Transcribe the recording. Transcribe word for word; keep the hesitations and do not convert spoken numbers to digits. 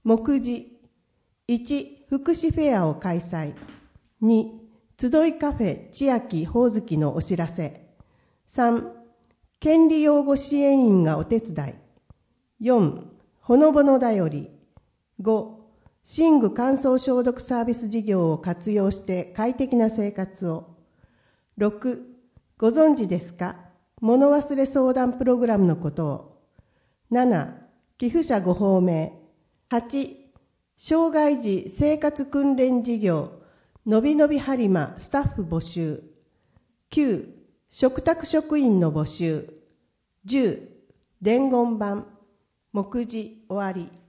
目次。いち、福祉フェアを開催。に、集いカフェ千秋ほおずきのお知らせ。さん、権利擁護支援員がお手伝い。よん、ほのぼのだより。ご、寝具乾燥消毒サービス事業を活用して快適な生活を。ろく、ご存知ですか？物忘れ相談プログラムのことを。なな、寄付者ごほうめい。はち、障害児生活訓練事業、のびのびはりまスタッフ募集。きゅう、嘱託職員の募集。じゅう、伝言板。目次終わり。